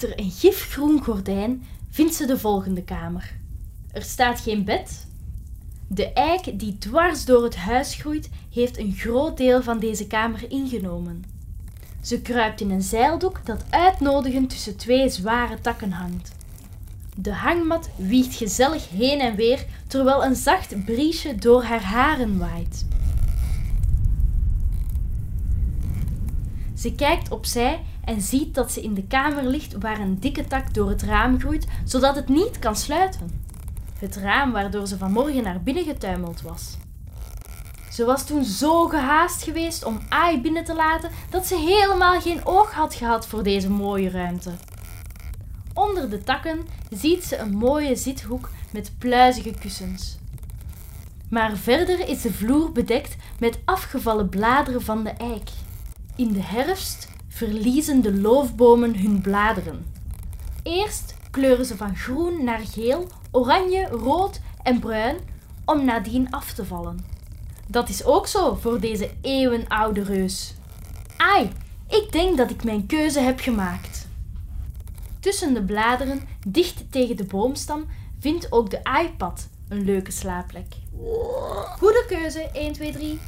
Achter een gifgroen gordijn vindt ze de volgende kamer. Er staat geen bed. De eik die dwars door het huis groeit, heeft een groot deel van deze kamer ingenomen. Ze kruipt in een zeildoek dat uitnodigend tussen twee zware takken hangt. De hangmat wiegt gezellig heen en weer, terwijl een zacht briesje door haar haren waait. Ze kijkt opzij en ziet dat ze in de kamer ligt waar een dikke tak door het raam groeit, zodat het niet kan sluiten. Het raam waardoor ze vanmorgen naar binnen getuimeld was. Ze was toen zo gehaast geweest om Ai binnen te laten dat ze helemaal geen oog had gehad voor deze mooie ruimte. Onder de takken ziet ze een mooie zithoek met pluizige kussens. Maar verder is de vloer bedekt met afgevallen bladeren van de eik. In de herfst verliezen de loofbomen hun bladeren. Eerst kleuren ze van groen naar geel, oranje, rood en bruin om nadien af te vallen. Dat is ook zo voor deze eeuwenoude reus. Ai, ik denk dat ik mijn keuze heb gemaakt. Tussen de bladeren, dicht tegen de boomstam, vindt ook de aipad een leuke slaapplek. Goede keuze, 1, 2, 3.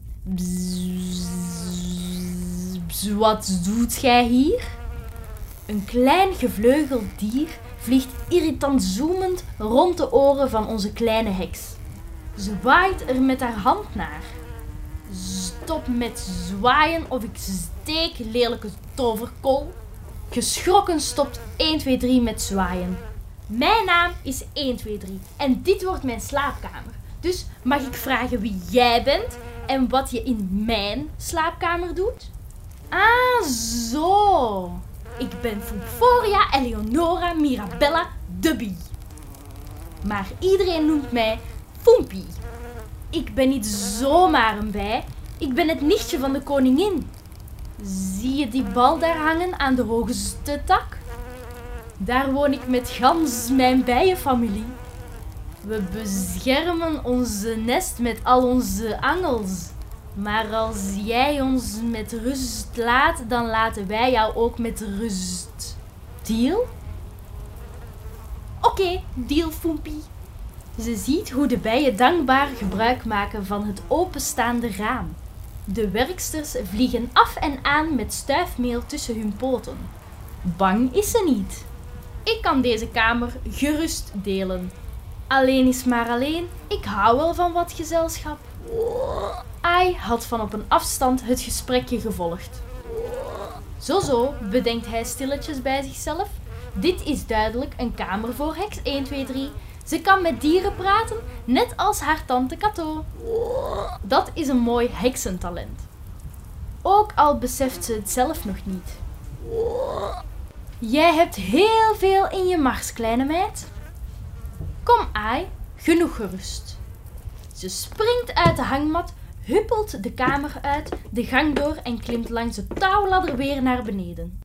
Wat doet gij hier? Een klein gevleugeld dier vliegt irritant zoemend rond de oren van onze kleine heks. Ze waait er met haar hand naar. Stop met zwaaien of ik steek, lelijke toverkol. Geschrokken stopt 1, 2, 3 met zwaaien. Mijn naam is 1, 2, 3 en dit wordt mijn slaapkamer. Dus mag ik vragen wie jij bent en wat je in mijn slaapkamer doet? Ah, zo. Ik ben Fumforia Eleonora Mirabella de Bie. Maar iedereen noemt mij Fumpie. Ik ben niet zomaar een bij, ik ben het nichtje van de koningin. Zie je die bal daar hangen aan de hoogste tak? Daar woon ik met gans mijn bijenfamilie. We beschermen onze nest met al onze angels. Maar als jij ons met rust laat, dan laten wij jou ook met rust. Deal? Oké, deal, Fumpie. Ze ziet hoe de bijen dankbaar gebruik maken van het openstaande raam. De werksters vliegen af en aan met stuifmeel tussen hun poten. Bang is ze niet. Ik kan deze kamer gerust delen. Alleen is maar alleen, ik hou wel van wat gezelschap. Ai had van op een afstand het gesprekje gevolgd. Zo, bedenkt hij stilletjes bij zichzelf. Dit is duidelijk een kamer voor heks 1, 2, 3. Ze kan met dieren praten, net als haar tante Kato. Dat is een mooi heksentalent. Ook al beseft ze het zelf nog niet. Jij hebt heel veel in je mars, kleine meid. Kom, Ai, genoeg gerust. Ze springt uit de hangmat, huppelt de kamer uit, de gang door en klimt langs de touwladder weer naar beneden.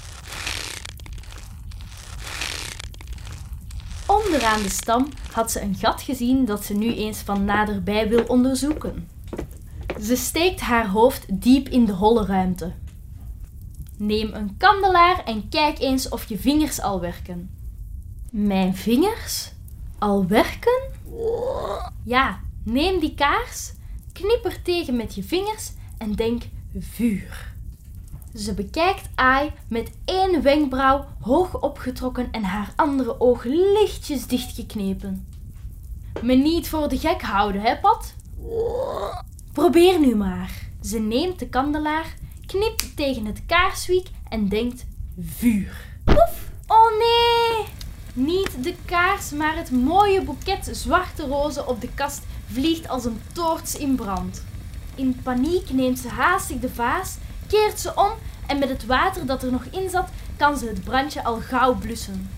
Onderaan de stam had ze een gat gezien dat ze nu eens van naderbij wil onderzoeken. Ze steekt haar hoofd diep in de holle ruimte. Neem een kandelaar en kijk eens of je vingers al werken. Mijn vingers? Al werken? Ja, neem die kaars, knip er tegen met je vingers en denk vuur. Ze bekijkt Ai met één wenkbrauw hoog opgetrokken en haar andere oog lichtjes dichtgeknepen. Me niet voor de gek houden, hè, Pat? Probeer nu maar. Ze neemt de kandelaar, knipt tegen het kaarswiek en denkt vuur. Poef! Oh nee! Niet de kaars, maar het mooie boeket zwarte rozen op de kast vliegt als een toorts in brand. In paniek neemt ze haastig de vaas, keert ze om en met het water dat er nog in zat, kan ze het brandje al gauw blussen.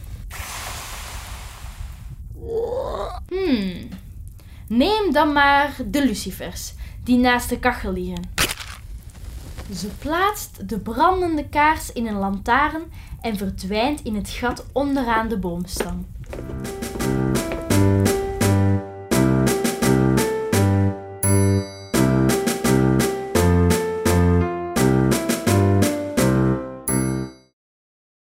Neem dan maar de lucifers, die naast de kachel liggen. Ze plaatst de brandende kaars in een lantaarn en verdwijnt in het gat onderaan de boomstam.